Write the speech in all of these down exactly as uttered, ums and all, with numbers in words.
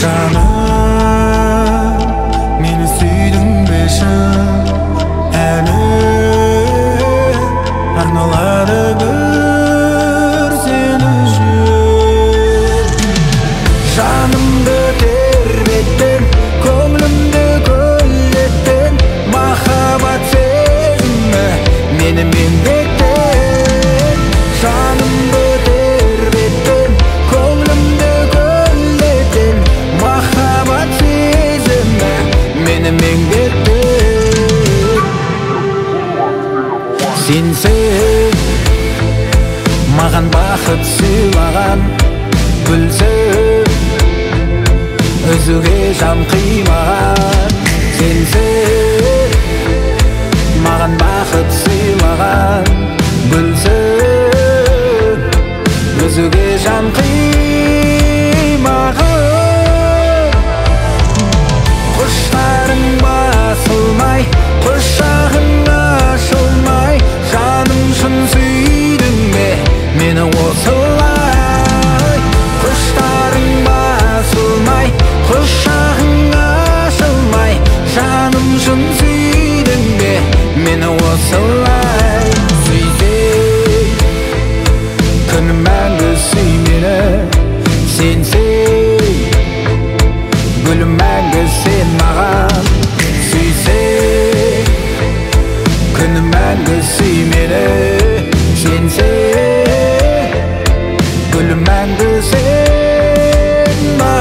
Жаным, мені сүйдің бе шын? Әні арналады бір сені үшін. Жанымды тербеттің, көңілімді көлдеттің, махаббат сезімі мені меңдеттің. Жанымды тербеттің, көңілімді көлдеттің, махаббат сезімі мені меңдеттің. Сенсің маған бақыт сыйлаған, гүлсің өзіңе жан қимаған. Сенсің маған бақыт сыйлаған, гүлсің өзіңе жан қимаған. Құштарың басылмай, құшағың ашылмай, жаным шын сүйдің бе мені осылай? Құштарың басылмай, құшағың ашылмай, жаным шын сүйдің бе мені осылай? Сүйсең күнім мәңгі сүй мені, сенсең гүлім мәңгі сен маған. Сүйсең күнім мәңгі сүй мені, сенсең гүлім мәңгі сен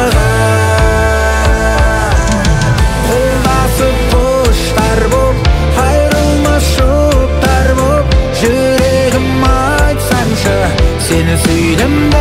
маған. Қолдасып құштар боп, айрылмас жұптар боп, жүрегім айтсаңшы, сені сүйдім